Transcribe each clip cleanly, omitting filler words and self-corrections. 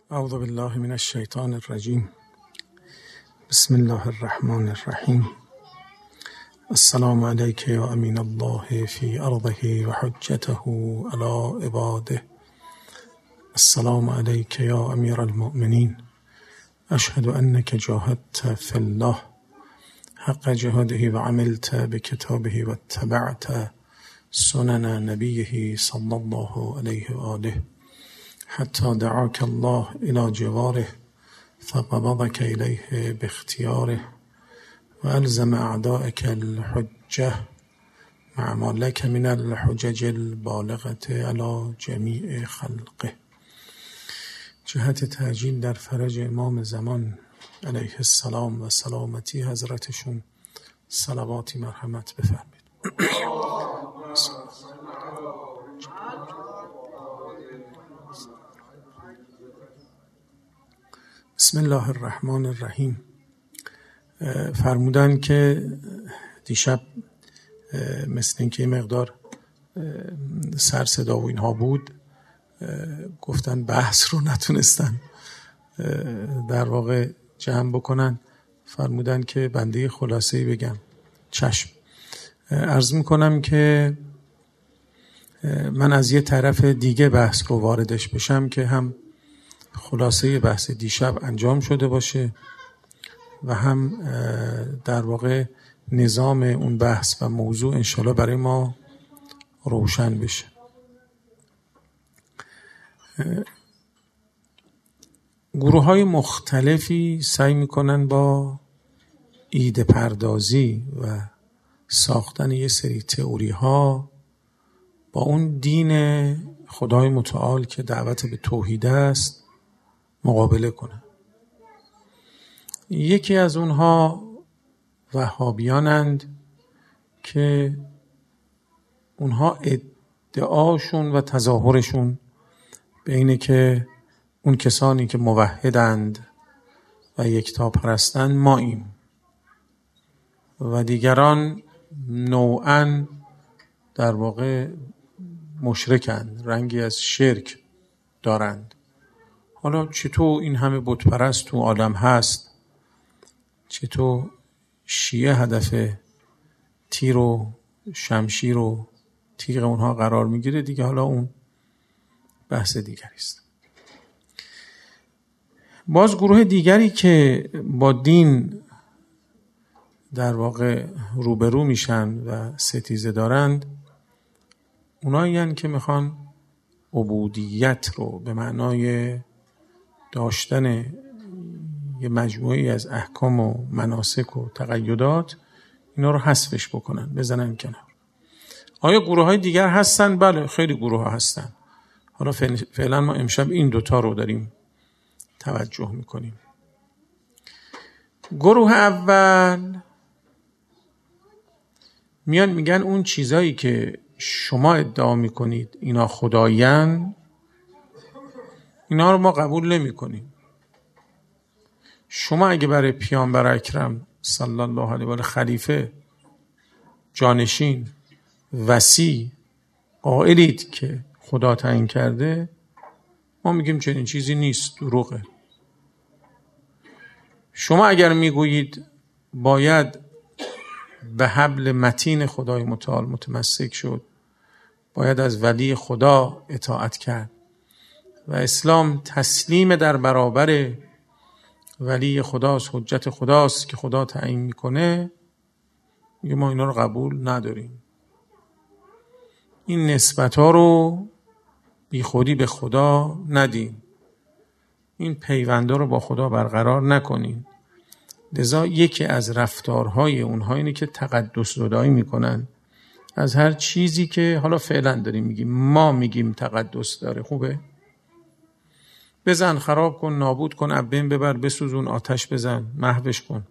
اعوذ بالله من الشیطان الرجیم. بسم الله الرحمن الرحیم. السلام علیک یا امین الله فی ارضه و حجته علی عباده. السلام علیک یا امیر المؤمنین. اشهد انک جاهدت فی الله حق جهاده و عملت بکتابه و اتبعت سنن نبیه صلی الله علیه و آله حتی دعاک الله الى جواره فقبضك الیه باختیاره و الزم اعدائک الحجه مع ما لک من الحجج البالغة علی جمیع خلقه. جهت تعجیل در فرج امام زمان علیه السلام و سلامتی حضرتشون صلواتی مرحمت بفرمید. بسم الله الرحمن الرحیم. فرمودن که دیشب مثل اینکه یه مقدار سر صدا و اینها بود، گفتن بحث رو نتونستن در واقع جمع بکنن. فرمودن که بنده خلاصه‌ای بگم. چشم. عرض میکنم که من از یه طرف دیگه بحث رو واردش بشم که هم خلاصه بحث دیشب انجام شده باشه و هم در واقع نظام اون بحث و موضوع انشالله برای ما روشن بشه. گروه‌های مختلفی سعی میکنن با ایده پردازی و ساختن یه سری تئوری ها با اون دین خدای متعال که دعوت به توحید است مقابله کنن. یکی از اونها وهابیانند که اونها ادعاشون و تظاهرشون به اینه که اون کسانی که موحدند و یکتا پرستند ماییم و دیگران نوعاً در واقع مشرکند، رنگی از شرک دارند. حالا چطور این همه بت پرست تو عالم هست، چطور شیعه هدف تیر و شمشیر و تیغ اونها قرار میگیره دیگه، حالا اون بحث دیگری است. باز گروه دیگری که با دین در واقع روبرو میشن و ستیزه دارند، اونایی هستند که میخوان عبودیت رو به معنای داشتن یه مجموعی از احکام و مناسک و تقیدات اینا رو حذفش بکنن، بزنن کنار. آیا گروه های دیگر هستن؟ بله، خیلی گروه ها هستن. حالا فعلا ما امشب این دوتا رو داریم توجه میکنیم. گروه اول میان میگن اون چیزایی که شما ادعا میکنید اینا خدایان، اینا رو ما قبول نمی کنیم. شما اگه برای پیامبر اکرم صلی الله علیه و آله خلیفه، جانشین، وصی قائلید که خدا تعیین کرده، ما میگیم چنین چیزی نیست، دروغه. شما اگر میگویید باید به حبل متین خدای متعال متمسک شد، باید از ولی خدا اطاعت کرد و اسلام تسلیم در برابر ولی خداست، حجت خداست که خدا تعیین میکنه، میگه ما اینا رو قبول نداریم. این نسبت ها رو بی خودی به خدا ندین، این پیونده رو با خدا برقرار نکنین. لذا یکی از رفتارهای اونها اینه که تقدس زدایی میکنن از هر چیزی که حالا فعلا داریم میگیم. ما میگیم تقدس داره، خوبه؟ بزن، خراب کن، نابود کن، ابین ببر، بسوزون، آتش بزن، محوش کن.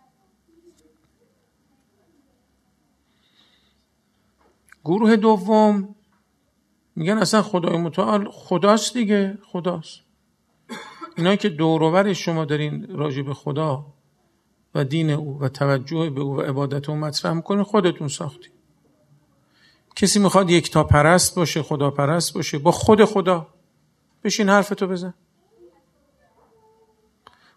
گروه دوم میگن اصلا خدای متعال خداست دیگه، خداست. اینایی که دور و بر شما دارین راجع به خدا و دین او و توجه به او و عبادت او مطرح میکنین، خودتون ساختین. کسی میخواد یکتا پرست باشه، خدا پرست باشه، با خود خدا بشین حرفتو بزن.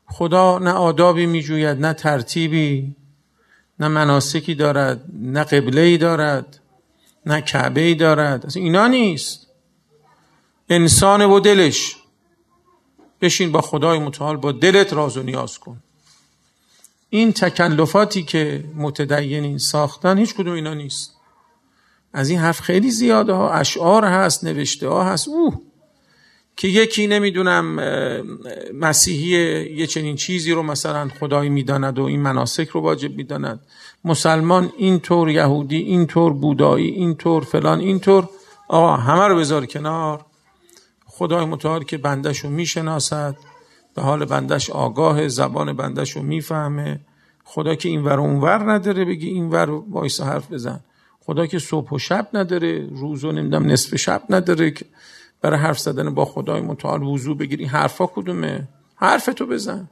خدا نه آدابی میجوید، نه ترتیبی، نه مناسکی دارد، نه قبله‌ای دارد، نه کعبه‌ای دارد. اصلا اینا نیست. انسان و دلش. بشین با خدای متعال با دلت راز و نیاز کن. این تکلفاتی که متدینین ساختن هیچ کدوم اینا نیست. از این حرف خیلی زیاده ها، اشعار هست، نوشته ها هست. که یکی نمیدونم مسیحی یه چنین چیزی رو مثلا خدایی میداند و این مناسک رو واجب میداند، مسلمان اینطور، یهودی اینطور، بودایی اینطور، فلان اینطور. آقا همه رو بذار کنار. خدای متعال که بندش رو میشناسد، به حال بندش آگاه، زبان بندش رو میفهمه. خدا که این ور و اون ور نداره بگی این ور وایسا حرف بزن. خدا که صبح و شب نداره، روز و نمیدونم نصف شب نداره که برای حرف زدن با خدای متعال وضو بگیری. حرفا کدومه؟ حرفتو بزن.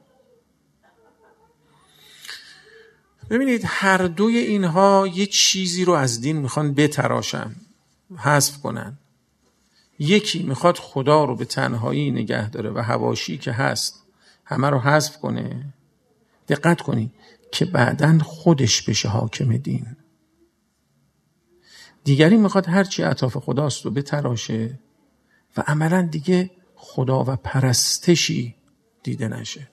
ببینید هر دوی اینها یه چیزی رو از دین میخوان بتراشن، حذف کنن. یکی میخواد خدا رو به تنهایی نگه داره و حواشی که هست همه رو حذف کنه. دقت کنید که بعداً خودش بشه حاکم دین. دیگری میخواد هرچی اطراف خداست رو بتراشه و عملاً دیگه خدا و پرستشی دیده نشه.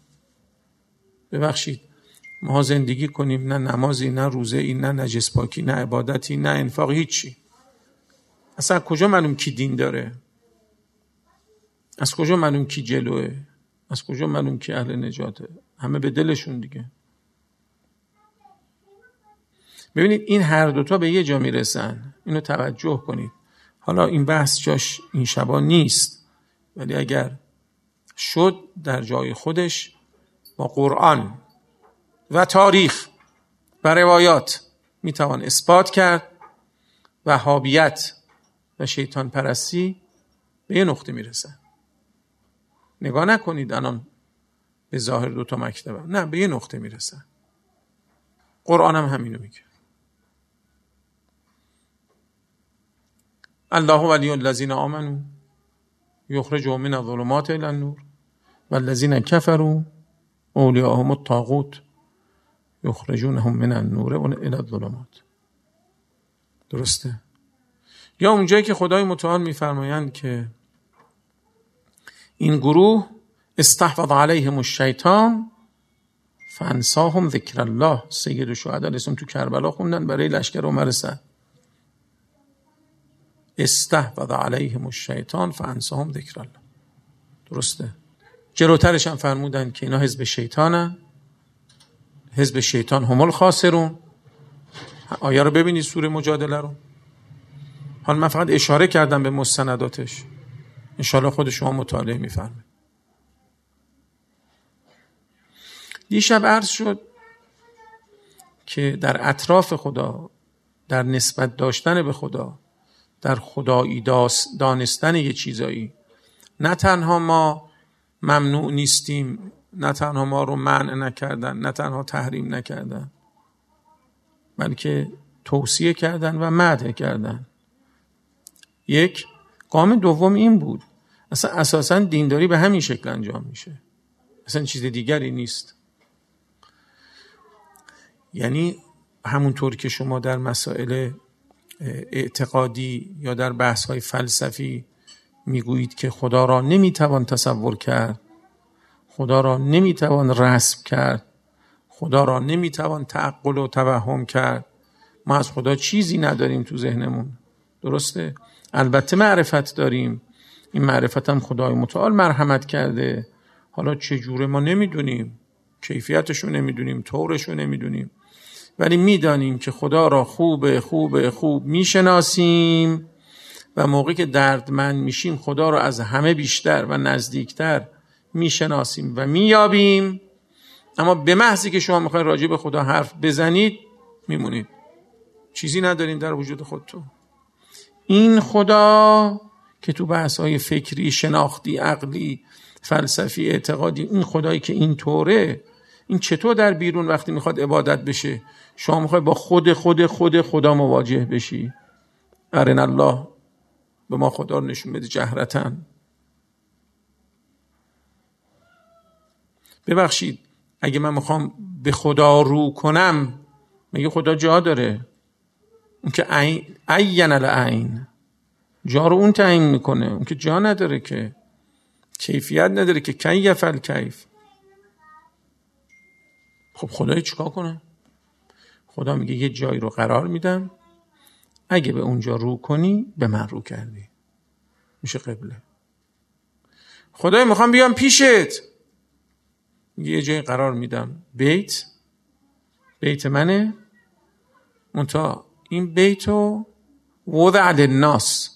ببخشید ما زندگی کنیم، نه نمازی، نه روزه‌ای، نه نجس پاکی، نه عبادتی، نه انفاق، هیچی. اصلا کجا معلوم کی دین داره؟ از کجا معلوم کی جلوه؟ از کجا معلوم کی اهل نجاته؟ همه به دلشون دیگه. ببینید این هر دوتا به یه جا میرسن. اینو توجه کنید. حالا این بحث جاش این شبا نیست، ولی اگر شد در جای خودش با قرآن و تاریخ و روایات میتوان اثبات کرد وهابیت و شیطان پرستی به یه نقطه میرسن. نگاه نکنید الان به ظاهر دوتا مکتبه، نه، به یه نقطه میرسن. قرآن هم همینو میگه. الله ولی الذین آمنوا یخرجهم من الظلمات الی النور والذین کفروا اولیاءهم الطاغوت یخرجونهم من النور الی الظلمات. درسته؟ یا اونجایی که خدای متعال میفرمایند که این گروه استحوذ علیهم الشیطان فانساهم ذکر الله. سید الشهدا اسم تو کربلا خوندن برای لشکر عمر سعد. استحوذ علیهم الشیطان فانساهم ذکر الله. درسته؟ جلوترش هم فرمودن که اینا حزب شیطانن، حزب شیطان هم الخاسرون. آیه رو ببینید، سوره مجادله رو. حالا من فقط اشاره کردم به مستنداتش، انشاءالله خود شما مطالعه میفرمایید. دیشب عرض شد که در اطراف خدا، در نسبت داشتن به خدا، در خدایی دانستن یه چیزایی، نه تنها ما ممنوع نیستیم، نه تنها ما رو منع نکردن، نه تنها تحریم نکردن، بلکه توصیه کردن و مدح کردن. یک گام دوم این بود، اساساً دینداری به همین شکل انجام میشه، اصلا چیز دیگری نیست. یعنی همونطور که شما در مسائل اعتقادی یا در بحث‌های فلسفی میگویید که خدا را نمیتوان تصور کرد، خدا را نمیتوان رسم کرد، خدا را نمیتوان تعقل و توهم کرد، ما از خدا چیزی نداریم تو ذهنمون. درسته؟ البته معرفت داریم، این معرفت هم خدای متعال مرحمت کرده، حالا چجوره ما نمیدونیم، کیفیتشو نمیدونیم، طورشو نمیدونیم، ولی میدانیم که خدا را خوب میشناسیم و موقعی که دردمند میشیم خدا را از همه بیشتر و نزدیکتر میشناسیم و مییابیم. اما به محضی که شما میخواین راجع به خدا حرف بزنید میمونید، چیزی ندارین در وجود خودتون. این خدا که تو بحث‌های فکری، شناختی، عقلی، فلسفی، اعتقادی، این خدایی که این طوره، این چطور در بیرون وقتی میخواد عبادت بشه شما میخوای با خود خدا مواجه بشی؟ ارنا الله، به ما خدا رو نشون بده جهرتاً. ببخشید اگه من میخوام به خدا رو کنم، مگه خدا جا داره؟ اون که عین العین، جا رو اون تعیین میکنه. اون که جا نداره، که کیفیت نداره، که کیف الکیف. خب خدا چیکار کنه؟ خدا میگه یه جایی رو قرار میدم، اگه به اونجا رو کنی به من رو کردی، میشه قبله. خدای میخوام بیام پیشت، یه جایی قرار میدم، بیت منه، منتها این بیتو وضع للناس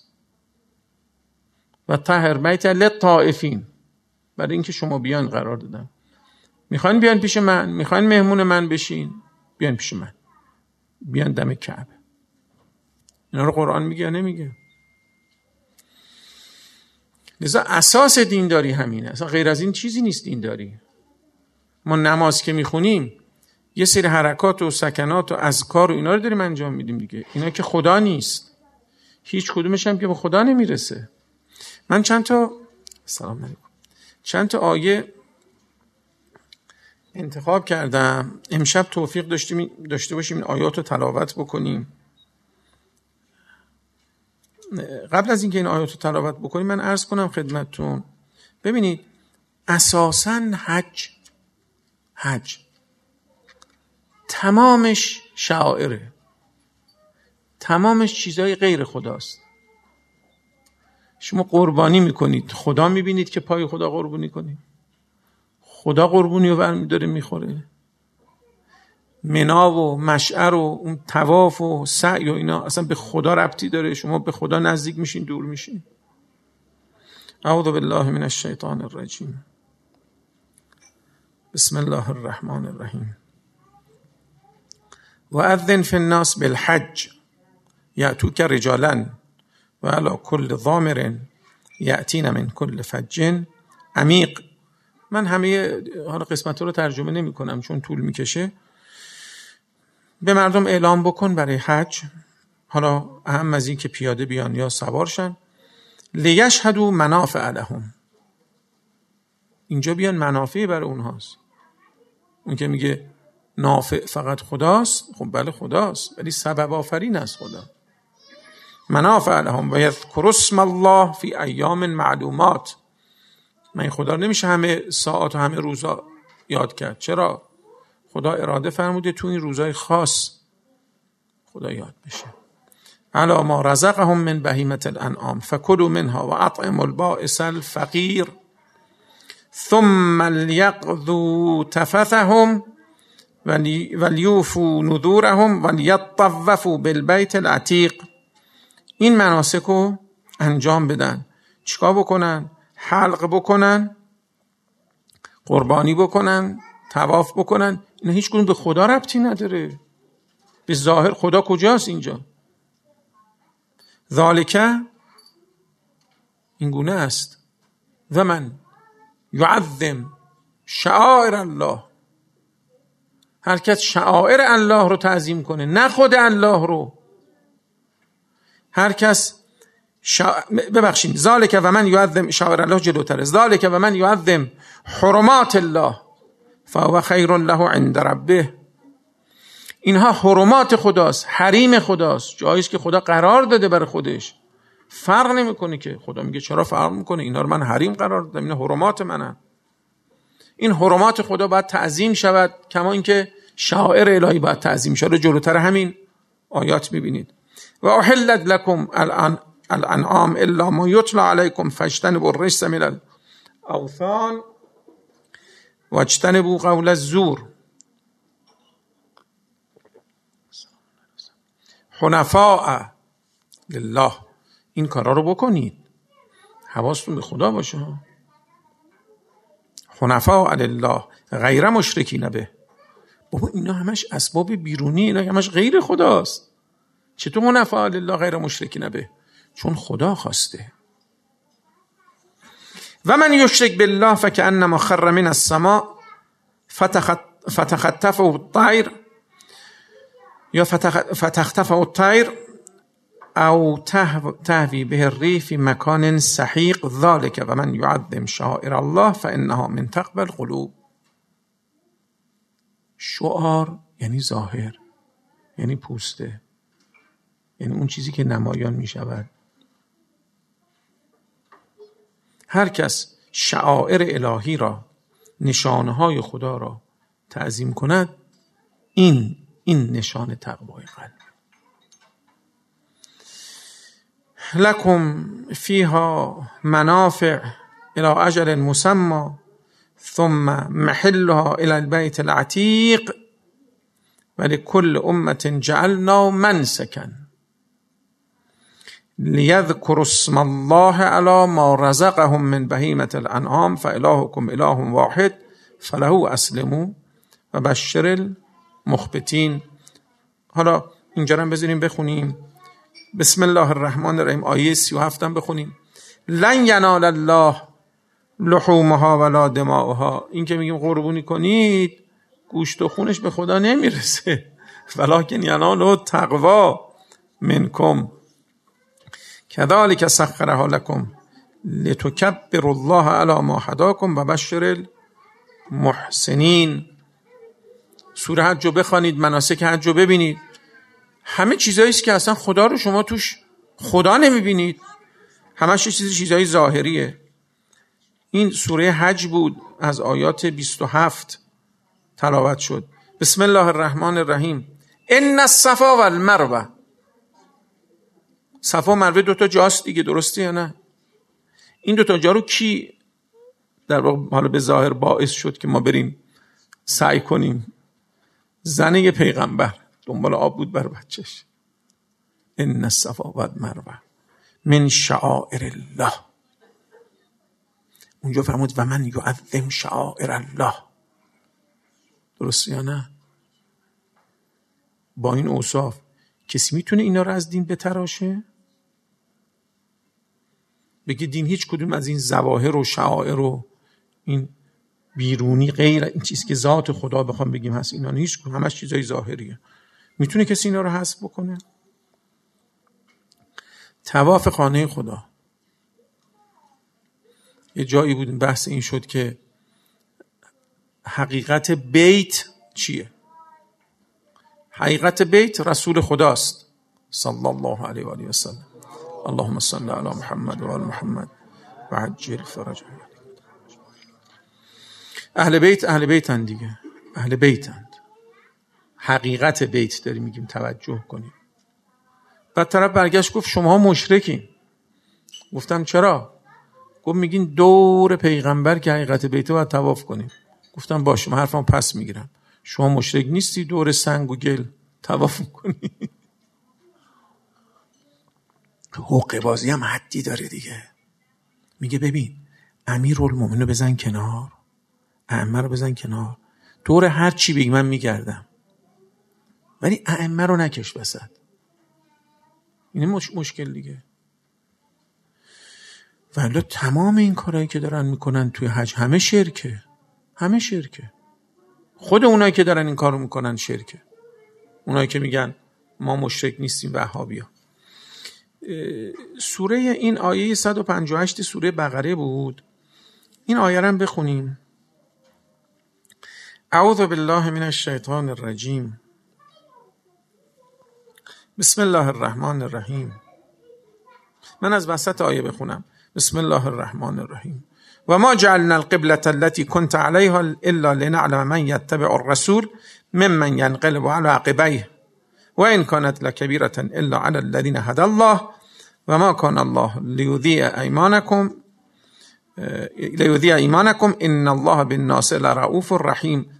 و طهر بیت للطائفین، برای اینکه شما بیان قرار دادم. میخواین بیان پیش من، میخواین مهمون من بشین، بیان پیش من، بیان دم کعبه. اینا رو قرآن میگه یا نمیگه؟ لذا اساس دینداری همینه، اصلا غیر از این چیزی نیست دینداری. ما نماز که میخونیم یه سری حرکات و سکنات و اذکار و اینا رو داریم انجام میدیم دیگه. اینا که خدا نیست، هیچ کدومش هم که به خدا نمیرسه. من چند تا آیه انتخاب کردم، امشب توفیق داشته باشیم این آیات رو تلاوت بکنیم. قبل از اینکه این آیات رو تلاوت بکنیم من عرض کنم خدمتتون، ببینید اساساً حج تمامش شعائره، تمامش چیزای غیر خداست. شما قربانی میکنید، خدا میبینید که پای خدا قربانی کنید، خدا قربونی رو برمیداره میخوره. منا و مشعر و اون طواف و سعی و اینا اصلا به خدا ربطی داره؟ شما به خدا نزدیک میشین دور میشین. اعوذ بالله من الشیطان الرجیم. بسم الله الرحمن الرحیم. وأذن في الناس بالحج یأتوک رجالا و علی کل ضامر یأتین من کل فج عمیق. من همه حالا قسمت رو ترجمه نمی کنم چون طول میکشه. به مردم اعلام بکن برای حج، حالا اهم از این که پیاده بیان یا سوارشن، لیشهدوا منافع لهم. اینجا بیان منافعی برای اونهاست. اون که میگه نافع فقط خداست، خب بله خداست، ولی سبب آفرین است خدا. منافع لهم و یذکروا اسم الله فی ایام معلومات. من خدا نمیشه همه ساعات و همه روزا یاد کرد. چرا؟ خدا اراده فرموده تو این روزای خاص خدا یاد بشه. علی ما رزقهم من بهیمة الانعام فکلوا منها و اطعموا البائس الفقیر ثم لیقضوا تفثهم ولیوفوا نذورهم ولیطوفوا بالبیت العتیق. این مناسک رو انجام بدن. چیکار بکنن؟ حلق بکنن، قربانی بکنن، طواف بکنن. اینا هیچ کدوم به خدا ربطی نداره. به ظاهر خدا کجاست اینجا؟ ذالک این گونه است. و من یعظم شعائر الله. هر کس شعائر الله رو تعظیم کنه، نه خود الله رو. هر کس ببخشید ذالک و من یعظم شعائر الله جلوتره. ذالک و من یعظم حرمات الله فهو خیر له عند ربه. اینها حرمات خداست، حریم خداست، جاییست که خدا قرار داده برای خودش. فرق نمیکنه که خدا میگه چرا فرق میکنه؟ اینا رو من حریم قرار دادم، اینا حرمات منن. این حرمات خدا باید تعظیم شود، کما اینکه شعائر الهی باید تعظیم شود. جلوتر همین آیات میبینید. و احلت لكم الانعام الا ما یتلی علیکم فاجتنبوا الرجس من الاوثان واجتنبوا قول الزور حنفاء لله. این کارا رو بکنید، حواستون به خدا باشه. حنفاء لله غیر مشرکین به. بابا اینا همش اسباب بیرونی، اینا همش غیر خداست. چطور حنفاء لله غیر مشرکین به؟ چون خدا خواسته. و من یشرک بالله فکأنما خر من السماء فتخطفه الطیر یا فتخطفه الطیر او تهوی به الریح فی مکان سحیق. ذلک و من یعظم شعائر الله فانها من تقوی القلوب. شعار یعنی ظاهر، یعنی پوسته، یعنی اون چیزی که نمایان می شود. هر کس شعائر الهی را، نشانهای خدا را تعظیم کند، این نشان تقوای قلب. لکم فیها منافع الی اجل مسمى ثم محلها الی البیت العتیق ولکل امة جعلنا منسکا لیذکروا اسم الله علی ما رزقهم من بهیمة الانعام فالهکم اله واحد فله اسلموا و بشر المخبتین. حالا اینجا هم بذاریم بخونیم. بسم الله الرحمن الرحیم آیه 37 هم بخونیم. لن ینال الله لحومها ولا دماؤها. این که میگیم قربونی کنید گوشت و خونش به خدا نمیرسه، ولکن یناله التقوی منکم کذلک سخرها لکم لتکبروا الله علی ما هداکم و بشر المحسنین. سوره حج رو بخوانید، مناسک حج رو ببینید، همه چیزایی است که اصلا خدا رو شما توش خدا نمیبینید، همش چیزای ظاهریه. این سوره حج بود، از آیات 27 تلاوت شد. بسم الله الرحمن الرحیم. ان الصفا والمروه. صفا و مروه دوتا جاست دیگه، درسته یا نه؟ این دوتا جا رو کی در واقع حالا به ظاهر باعث شد که ما بریم سعی کنیم؟ زن یه پیغمبر دنبال آب بود بر بچهش. ان الصفا والمروه من شعائر الله. اونجا فرمود و من یعظم شعائر الله. درست یا نه؟ با این اوصاف کسی میتونه اینا رو از دین بتراشه؟ بگه دین هیچ کدوم از این ظواهر و شعائر و این بیرونی غیر این چیزی که ذات خدا بخوام بگیم هست، اینا هیچ کدوم، همش چیزای ظاهریه. میتونه کسی اینا رو حذف بکنه؟ طواف خانه خدا یه جایی بود بحث این شد که حقیقت بیت چیه؟ حقیقت بیت رسول خداست صلی الله علیه و آله و سلم. اللهم صل علی محمد و آل محمد و عجل فرجهم. اهل بیتن دیگه، اهل بیتند. حقیقت بیت داریم میگیم، توجه کنیم. بعد طرف برگشت گفت شما مشرکین. گفتم چرا؟ گفت میگین دور پیغمبر که حقیقت بیت باید طواف کنیم. گفتم باشه، من حرفم پس میگیرم. شما مشرک نیستی دور سنگ و گل طواف کنی؟ حقه بازی هم حدی داره دیگه. میگه ببین امیرالمومنین رو بزن کنار، ائمه رو بزن کنار، دور هر چی بگی من میگردم، ولی ائمه رو نکش وسط. این مشکل دیگه. ولی تمام این کارهایی که دارن میکنن توی حج همه شرکه، همه شرکه. خود اونایی که دارن این کارو میکنن شرکه، اونایی که میگن ما مشرک نیستیم وهابیا. سوره این آیه 158 سوره بقره بود. این آیه رو بخونیم. اعوذ بالله من الشیطان الرجیم. بسم الله الرحمن الرحیم. من از وسط آیه بخونم. بسم الله الرحمن الرحیم. و ما جعلنا القبلة التي كنت عليها الا لنعلم من يتبع الرسول ممن ينقلب على عقبيه وإن كانت لكبيرة إلا على الذين هدى الله وما كان الله ليضيع إيمانكم إن الله بالناس لرؤوف رحيم.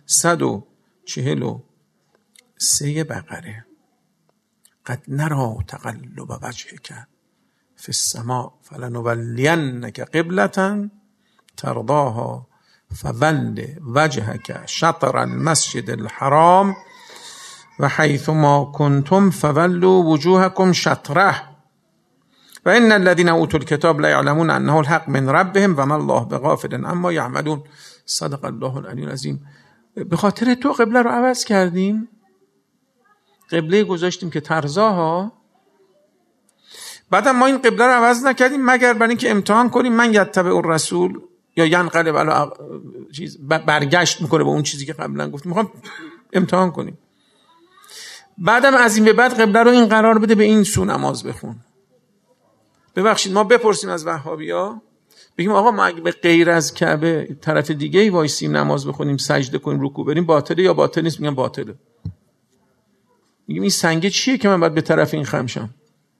143 بقره. قد نرى تقلب وجهك في السماء فلنولينك قبلة ترضاها فول وجهك شطر المسجد الحرام و حیث ما کنتم فولوا وجوهکم شطره و ان الذين اوتوا الكتاب لا يعلمون انه الحق من ربهم و ما الله بغافل عما يعملون. صدق الله العلی العظیم. به خاطر تو قبله رو عوض کردیم، قبله گذاشتیم که ترضاها. بعد ما این قبله رو عوض نکردیم مگر برای اینکه امتحان کنیم من یتبع الرسول یا ینقلب علی چیز برگشت میکنه به اون چیزی که قبلا گفتیم. میخوام امتحان کنیم. بعدم از این به بعد قبله رو این قرار بده به این سو نماز بخون. ببخشید ما بپرسیم از وهابیا، بگیم آقا ما اگه به غیر از کعبه طرف دیگه ای وایسیم نماز بخونیم، سجده کنیم، رکوع بریم، باطله یا باطل نیست؟ میگن باطله. میگیم این سنگه چیه که من باید به طرف این خم شم؟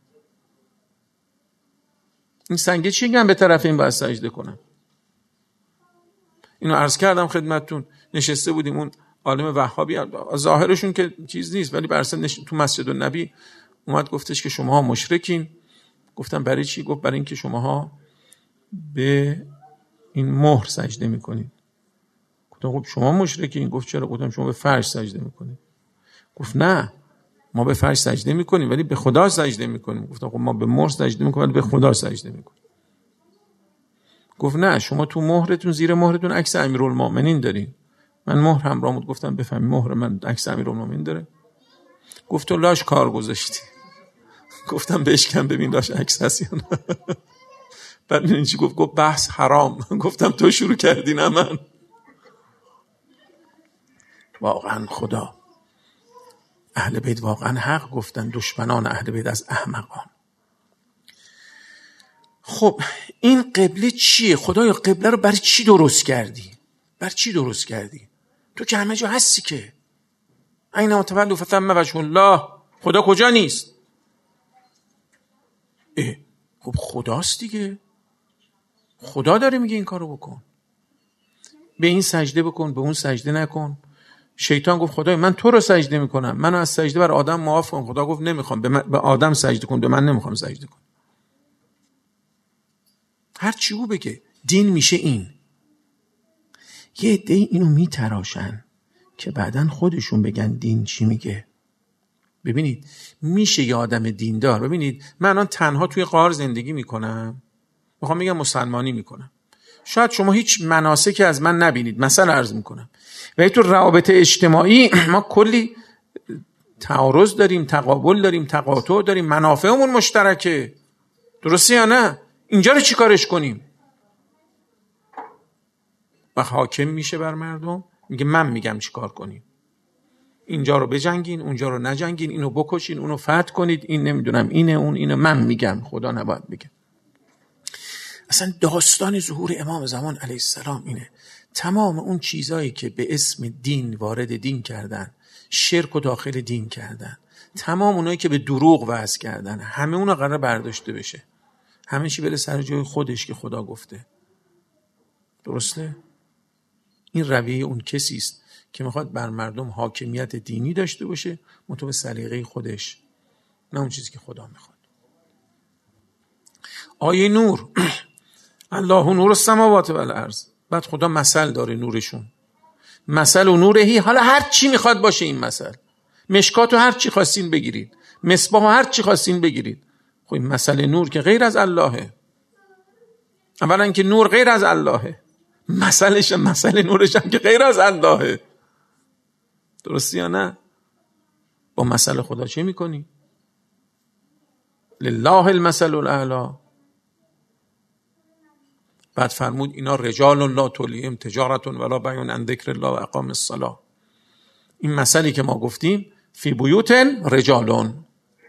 این سنگه چیه که من به طرف این باید سجده کنم؟ اینو عرض کردم خدمتتون. نشسته بودیم، اون عالم وهابی ظاهرشون که چیز نیست ولی برسن تو مسجد النبی اومد گفتش که شماها مشرکین. گفتم برای چی؟ گفت برای اینکه شماها به این مهر سجده میکنید. گفتم خب شما مشرکین. گفت چرا؟ گفتم شما به فرش سجده میکنید. گفت نه ما به فرش سجده میکنیم ولی به خدا سجده میکنیم. گفتم خب ما به مهر سجده میکنیم ولی به خدا سجده میکنیم. گفت نه شما تو مهرتون، زیر مهرتون عکس امیرالمومنین دارین. من مهر همراه بود. گفتم بفهمی مهر من عکس امیرالمومنین داره؟ گفت تو لاش کار گذاشتی. گفتم بشکن ببین لاش عکس هست یا نه. بعد اینجی گفت بحث حرام. گفتم تو شروع کردی نه من. واقعا خدا، اهل بیت واقعا حق گفتن، دشمنان اهل بیت از احمقان. خب این قبله چیه؟ خدایا قبله رو برای چی درست کردی؟ برای چی درست کردی؟ تو که همه جا هستی که. اینما تولوا فثم وجه الله. خدا کجا نیست؟ خب خداست دیگه. خدا داره میگه این کارو بکن، به این سجده بکن، به اون سجده نکن. شیطان گفت خدای من تو رو سجده میکنم، منو از سجده بر آدم معاف کن. خدا گفت نمیخوام، به آدم سجده کن، به من نمیخوام سجده کن. هر چی او بگه دین میشه این. یه عده اینو میتراشن که بعدن خودشون بگن دین چی میگه. ببینید میشه یه آدم دیندار، ببینید من الان تنها توی غار زندگی میکنم، میخوام بگم مسلمانی میکنم، شاید شما هیچ مناسکی از من نبینید، مثلا عرض میکنم، ولی تو روابط اجتماعی ما کلی تعارض داریم، تقابل داریم، تقاطع داریم، منافعمون مشترکه. درسته یا نه؟ اینجا رو چی کارش کنیم؟ و حاکم میشه بر مردم، میگه من میگم چی کار کنیم. اینجا رو بجنگین، اونجا رو نجنگین، اینو بکشین، اونو فتح کنید، این نمیدونم اینه اون اینو من میگم، خدا نباید بگه. اصلا داستان ظهور امام زمان علیه السلام اینه. تمام اون چیزایی که به اسم دین وارد دین کردن، شرک و داخل دین کردن، تمام اونایی که به دروغ وعظ کردن، همه اونا قرار برداشته بشه، همه چی بره سر جای خودش که خدا گفته. درسته؟ این رویه اون کسی است که میخواد بر مردم حاکمیت دینی داشته باشه مطابق سلیقه خودش، نه اون چیزی که خدا میخواد. آیه نور الله نور السماوات و الارض. بعد خدا مثل داره نورشون، مثل و نورهی. حالا هر چی میخواد باشه این مثل، مشکاتو هر چی خواستین بگیرید، مصباحو هر چی خواستین بگیرید. خب این مثل نور که غیر از اللهه. اولا که نور غیر از اللهه، مثل نورش هم که غیر از اللهه. درستی یا نه؟ با مثل خدا چه میکنی؟ لله المثل الاعلی. بعد فرمود اینا رجال لا تلهیهم تجارت ولا بیع عن ذکر الله و اقام الصلاة. این مثلی که ما گفتیم فی بیوت رجالون،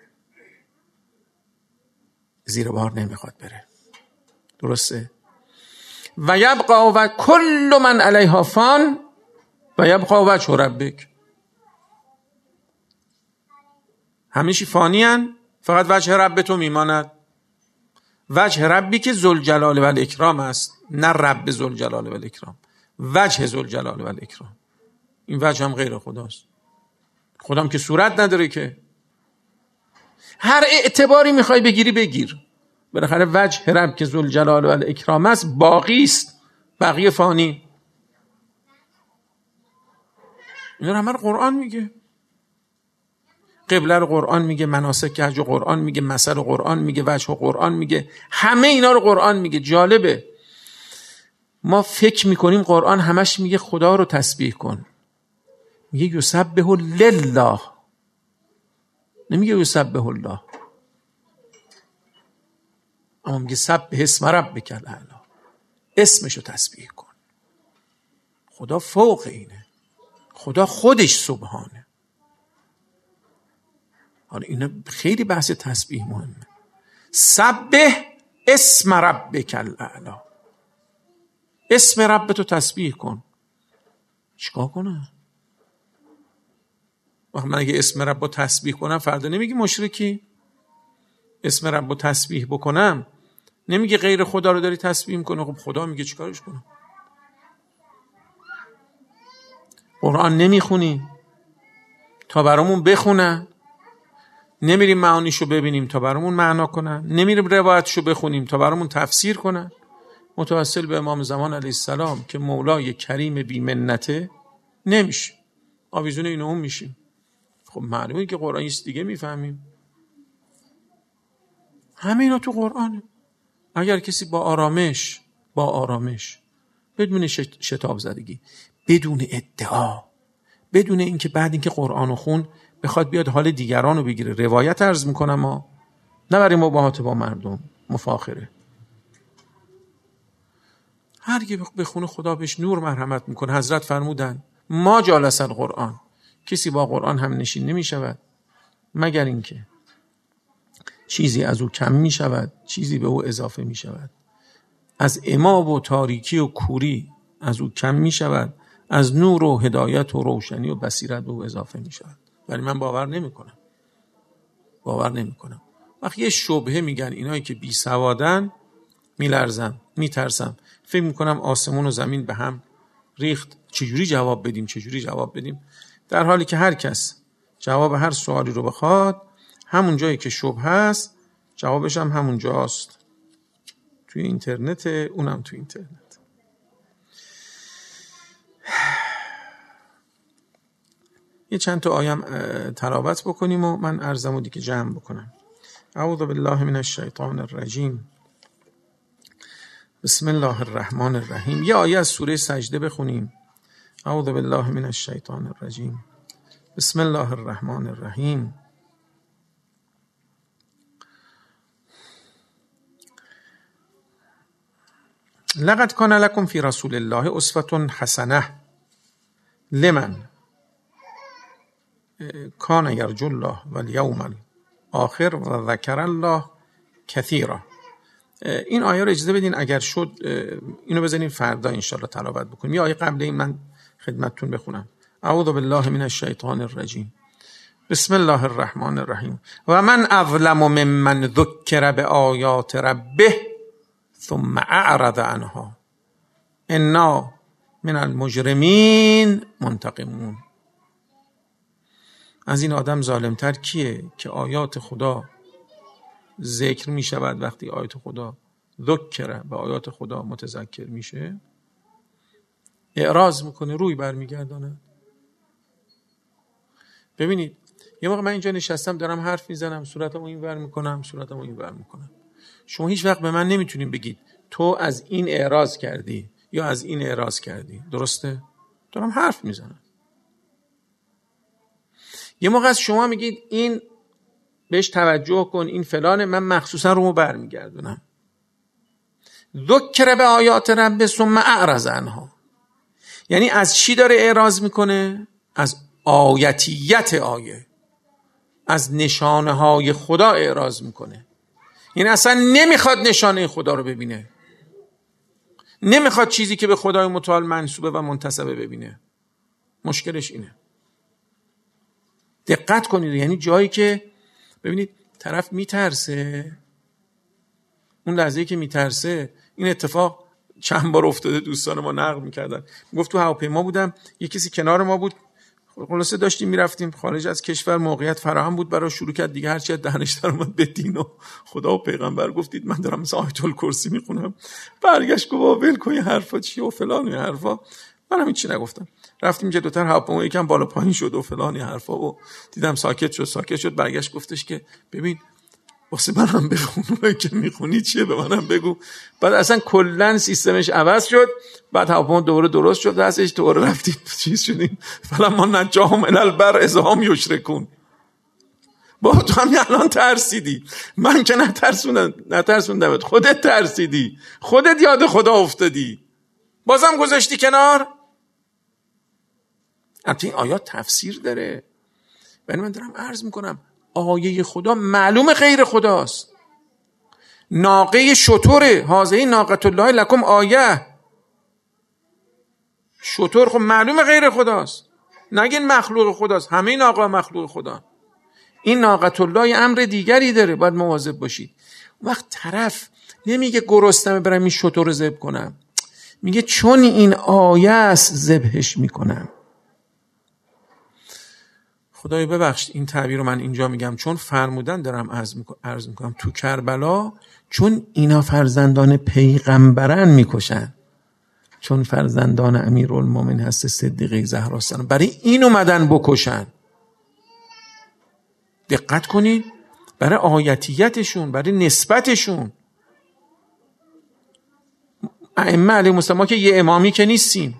زیر بار نمیخواد بره. درسته؟ و یبقى و کل من علیها فان و یبقى وجه ربک. همیشه فانیان، فقط وجه رب تو میماند. وجه ربی که ذوالجلال و الاکرام است، نه رب ذوالجلال و الاکرام، وجه ذوالجلال و الاکرام. این وجه هم غیر خداست. خودم که صورت نداره که. هر اعتباری میخوای بگیری بگیر، بالاخره وجه رب که ذوالجلال و الاکرام است باقی است، بقیه فانی. اینا همه قرآن میگه. قبله رو قرآن میگه، مناسک حج قرآن میگه، مثل قرآن میگه، وجه قرآن میگه، همه اینا رو قرآن میگه. جالبه ما فکر میکنیم قرآن همش میگه خدا رو تسبیح کن، میگه یسبح لله، نمیگه یسبح الله، اما میگه سبح اسم ربک الاعلی، اسمشو تسبیح کن. خدا فوق اینه. خدا خودش سبحانه. حالا اینا خیلی بحث تسبیح مهمه. سبح اسم ربک الاعلی، اسم ربتو تسبیح کن. چیکار کنم؟ من اگه اسم ربو تسبیح کنم فردا نمیگی مشرکی؟ اسم ربو تسبیح بکنم نمیگی غیر خدا رو داری تسبیح میکنه؟ خب خدا میگه چیکارش کنم؟ قرآن نمیخونیم تا برامون بخونن، نمیریم معانیشو ببینیم تا برامون معنا کنن، نمیریم روایتشو بخونیم تا برامون تفسیر کنن. متوسل به امام زمان علیه السلام که مولای کریم بی منته نمیشه، آویزون اینو هم میشیم. خب معلومه که قرآن یه دیگه میفهمیم. همه اینا تو قرآنه. اگر کسی با آرامش بدون شتاب زدگی، بدون ادعا، بدون اینکه بعد اینکه قرآنو خون بخواد بیاد حال دیگرانو بگیره، روایت عرض میکنم ما نبریم مباهات با مردم، مفاخره. هر کی بخونه خدا بهش نور مرحمت میکنه. حضرت فرمودن ما جالس القرآن، کسی با قرآن هم نشین نمیشود مگر اینکه چیزی از او کم میشود، چیزی به او اضافه میشود. از عمی و تاریکی و کوری از او کم میشود، از نور و هدایت و روشنی و بصیرت به او اضافه میشود. ولی من باور نمیکنم. وقتی یه شبهه میگن اینایی که بی سوادن، میلرزم، میترسم، فکر میکنم آسمون و زمین به هم ریخت. چجوری جواب بدیم؟ در حالی که هر کس جواب هر سوالی رو بخواد، همون جایی که شبهه هست جوابش هم همون جاست، توی اینترنت، اونم توی اینترنت. یه چند تا آیم تلاوت بکنیم و من عرضمو دیگه جمع بکنم. اعوذ بالله من الشیطان الرجیم، بسم الله الرحمن الرحیم. یه آیه از سوره سجده بخونیم. اعوذ بالله من الشیطان الرجیم، بسم الله الرحمن الرحیم. لقد کان لکم فی رسول الله اسوة حسنة لمن کان یرجو الله والیوم الاخر و ذکر الله کثیرا. این آیه رو اجازه بدین اگر شد اینو بزنین فردا انشالله تلاوت بکنیم. یه آیه قبل این من خدمتتون بخونم. اعوذ بالله من الشیطان الرجیم، بسم الله الرحمن الرحیم. و من اظلم ممن ذکر بآیات ربه ثم اعرض عنها انا من المجرمین منتقمون. از این آدم ظالمتر کیه که آیات خدا ذکر می شود، وقتی آیات خدا ذکره به آیات خدا متذکر میشه اعراض میکنه، روی برمیگردانه. ببینید یه موقع من اینجا نشستم دارم حرف میزنم، صورتمو این ور میکنم، صورتمو این ور میکنم. شما هیچ وقت به من نمیتونین بگید تو از این اعراض کردی یا از این اعراض کردی. درسته؟ دارم حرف میزنم. یه موقع از شما میگید این بهش توجه کن، این فلانه، من مخصوصا رومو برمیگردونم. ذکر به آیات رب ثم اعرض عنها، یعنی از چی داره اعراض میکنه؟ از آیتیت آیه، از نشانه های خدا اعراض میکنه. یعنی اصلا نمیخواد نشانه خدا رو ببینه، نمیخواد چیزی که به خدای متعال منسوبه و منتسبه ببینه. مشکلش اینه. دقت کنید، یعنی جایی که ببینید طرف میترسه، اون لحظه‌ای که میترسه، این اتفاق چند بار افتاده، دوستان ما نقل میکردن. گفت تو هواپیما بودم، یه کسی کنار ما بود، خلاصه داشتیم میرفتیم خارج از کشور، موقعیت فراهم بود برای شروع کرد دیگه، هرچی از دهنش در اومد به دین و خدا و پیغمبر گفتید. من دارم مثلا آیت الکرسی میخونم، برگشت گفت ول کن این حرفا چیه و فلان این حرفا. منم هیچ چی نگفتم، رفتیم جلوتر، هواپیما یکم بالا پایین شد و فلان این حرفا و دیدم ساکت شد. برگشت گفتش که ببین واسه منم بگو، اونایی که میخونی چیه به منم بگو. بعد اصلا کلا سیستمش عوض شد. بعد هواپیما دوباره درست شد، راستش دوباره رفتیم چیز شدیم. فلما نجاهم الی البر اذا هم یشرکون. با تو هم الان ترسیدی، من که نترسوندم، خودت ترسیدی، خودت یاد خدا افتادی، بازم گذاشتی کنار. البته این آیات تفسیر داره، ولی من دارم عرض میکنم آیه خدا معلوم غیر خداست. ناقه شتره، هذه ناقة الله لکم آیه. شتر خب معلوم غیر خداست، نگین مخلوق خداست. همه ناقه مخلوق خدا. این ناقة الله امر دیگری داره، باید مواظب باشید. وقت طرف نمیگه گرسنمه برم این شتر رو ذبح کنم، میگه چون این آیه است ذبحش میکنم. خدای ببخشید این تعبیر رو من اینجا میگم چون فرمودن دارم عرض میکنم تو کربلا چون اینا فرزندان پیغمبرن میکشن، چون فرزندان امیرالمومنین هست صدیقه زهرا سلام، برای این اومدن بکشن. دقت کنید، برای آیتیتشون، برای نسبتشون. ائمه علیهم السلام که یه امامی که نیستیم،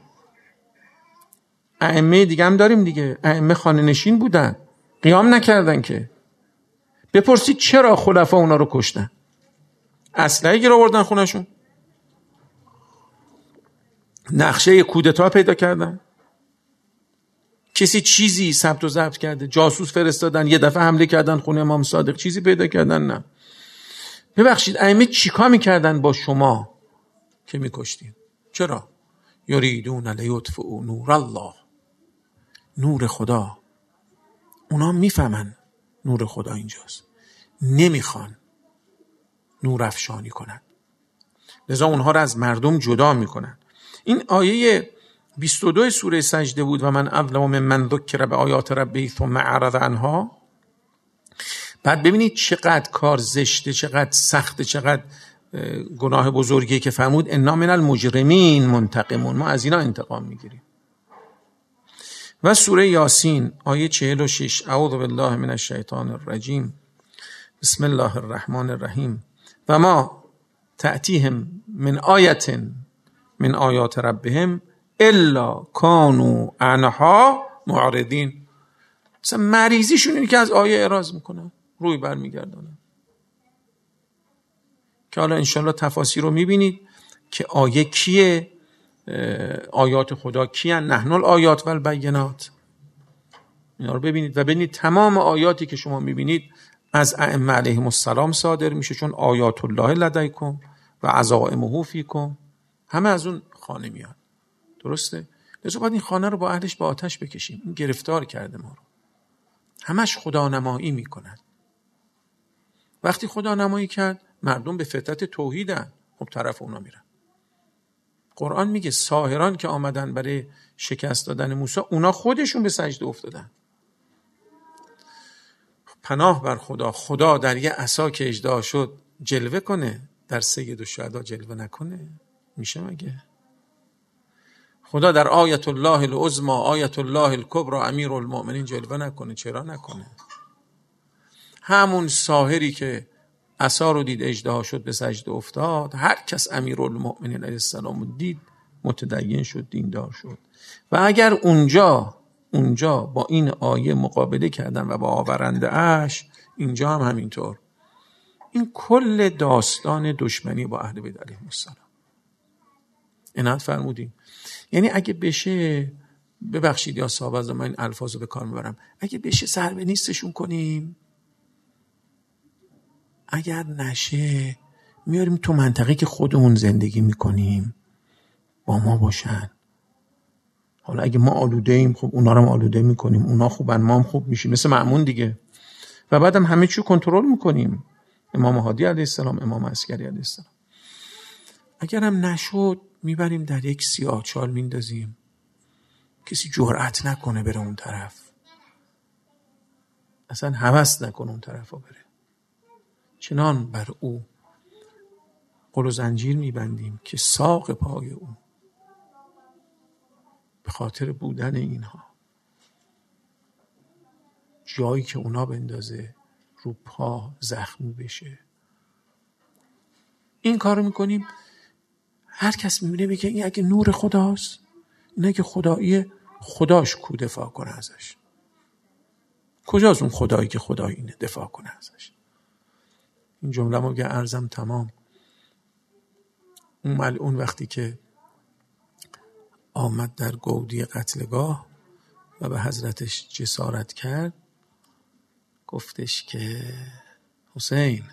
ائمه دیگه هم داریم دیگه. ائمه خانه نشین بودن، قیام نکردن که. بپرسید چرا خلفا اونا رو کشتن؟ اسلحه گیر آوردن خونشون، نقشه کودتا پیدا کردن، کسی چیزی ثبت و ضبط کرده، جاسوس فرستادن، یه دفعه حمله کردن خونه امام صادق، چیزی پیدا کردن؟ نه. ببخشید ائمه چیکار میکردن با شما که میکشتین؟ چرا؟ یریدون لیطفئوا نور الله، نور خدا. اونا میفهمن نور خدا اینجاست، نمیخوان نور افشانی کنن، لذا اونها رو از مردم جدا میکنن. این آیه 22 سوره سجده بود و من اظلم ممن ذکر بآیات ربه ثم اعرض عنها. بعد ببینید چقدر کار زشته، چقدر سخته، چقدر گناه بزرگی که فرمود انا من المجرمین منتقمون، ما از اینا انتقام میگیریم. و سوره یاسین آیه 46 اعوذ بالله من الشیطان الرجیم بسم الله الرحمن الرحیم و ما تأتیهم من آیت من آیات ربهم الا کانوا عنها معرضین. مثلا مریضیشون اینه که از آیه اعراض میکنن، روی برمیگردانن. که حالا انشالله تفاسیر رو میبینید که آیه کیه، آیات خدا کیه، نحن الآیات و البینات. اینا رو ببینید و ببینید تمام آیاتی که شما میبینید از ائمه علیهم السلام صادر میشه، چون آیات الله لدیکم و عزائمه فیکم، همه از اون خانه میاد. درسته؟ لذا باید این خانه رو با اهلش با آتش بکشیم. این گرفتار کرده ما رو، همش خدا نمایی میکنن. وقتی خدا نمایی کرد مردم به فطرت توحیدن، خب طرف اونا میرن. قرآن میگه ساحران که آمدن برای شکست دادن موسی، اونا خودشون به سجده افتادن. پناه بر خدا، خدا در یه عصا که اژدها شد جلوه کنه، در سید الشهدا جلوه نکنه؟ میشه مگه؟ خدا در آیت الله العظمی آیت الله الکبری امیرالمومنین جلوه نکنه؟ چرا نکنه؟ همون ساحری که عصا رو دید اژدها شد به سجده افتاد، هر کس امیرالمومنین علیه السلام دید متدین شد، دیندار شد. و اگر اونجا با این آیه مقابله کردن و با آورنده اش، اینجا هم همینطور. این کل داستان دشمنی با اهل بیت علیهم السلام. عنایت فرمودیم. یعنی اگه بشه، ببخشید یا صاحب از من این الفاظو به کار میبرم، اگه بشه سر به نیستشون کنیم، اگر نشه میاریم تو منطقه که خودمون زندگی میکنیم، با ما باشن. حالا اگه ما آلوده ایم، خب اونا رو هم آلوده میکنیم، اونا خوبن ما هم خوب میشیم، مثل مأمون دیگه. و بعدم همه چی کنترل میکنیم، امام هادی علیه السلام، امام عسکری علیه السلام. اگرم نشد میبریم در یک سیاهچال میندازیم، کسی جرأت نکنه بره اون طرف، اصلا هوس نکنه اون طرفا بره. چنان بر او قل و زنجیر میبندیم که ساق پای او به خاطر بودن اینها، جایی که اونا بندازه رو پا زخمی بشه. این کارو میکنیم. هر کس میبینه میگه این اگه نور خداست، این اگه خداییه، خداش کو دفاع کنه ازش؟ کجاست اون خدایی که خدایی اینه دفاع کنه ازش؟ این جمله ما که عرضم تمام. اون ملعون وقتی که آمد در گودی قتلگاه و به حضرتش جسارت کرد، گفتش که حسین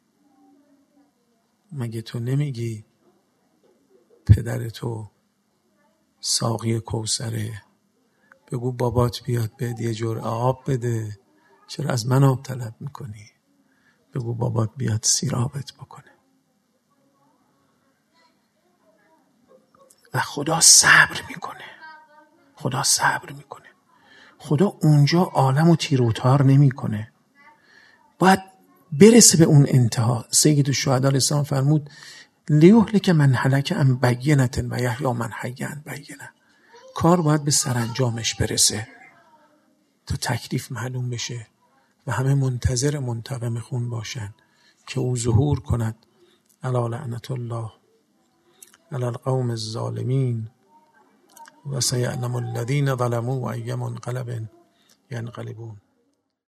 مگه تو نمیگی پدر تو ساقی کوثره؟ بگو بابات بیاد بهت یه جرعه آب بده، چرا از من آب طلب میکنی؟ بگو بابات بیاد سیرابت بکنه. و خدا صبر میکنه. خدا صبر میکنه. خدا اونجا عالم و تیر و تار نمیکنه. باید برسه به اون انتها. سید الشهدا علیه السلام فرمود لیهلک من هلک عن بینة و یحیی من حی عن بینة. کار باید به سرانجامش برسه تا تکلیف معلوم بشه و همه منتظر منتقم خون باشن که او ظهور کند. الا لعنت الله علی القوم الظالمین و سیعلم الذین ظلموا و ای منقلب ینقلبون.